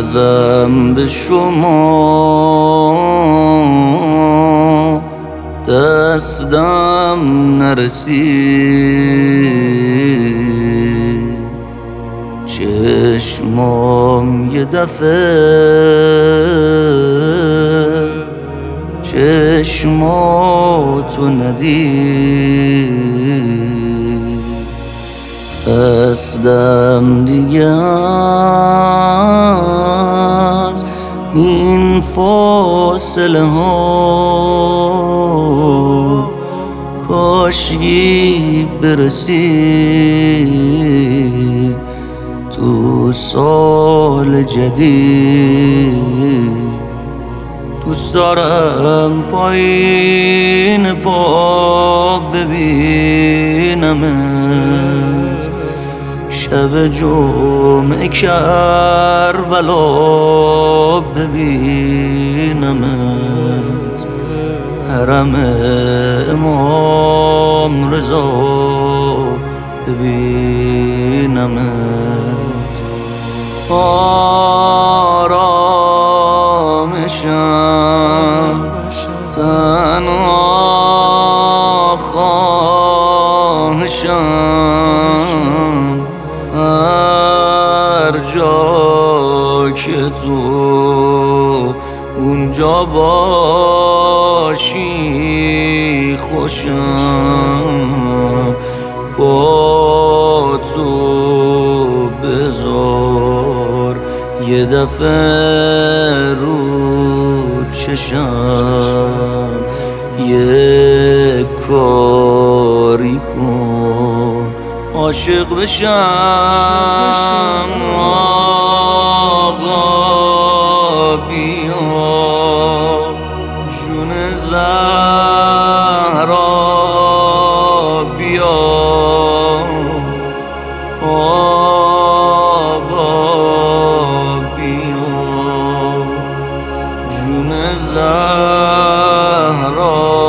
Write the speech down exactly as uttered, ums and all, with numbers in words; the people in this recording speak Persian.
ازم به شما دستم نرسید، چشمام یه دفعه چشماتو ندید. قصدم دیگه از این فاصله ها کاشکی برسی تو سال جدید. دوست دارم پایین پا ببینمت، شب جمعه کربلا ببینمت، حرم امام رضا ببینمت. آرامشم تنها خواهشم هر جا که تو اونجا باشی خوشم، با تو بذار یه دفعه رو چشم، یه کاری کن عاشق بشم. آقا بیا جون زهرا بیا، آقا بیا جون زهرا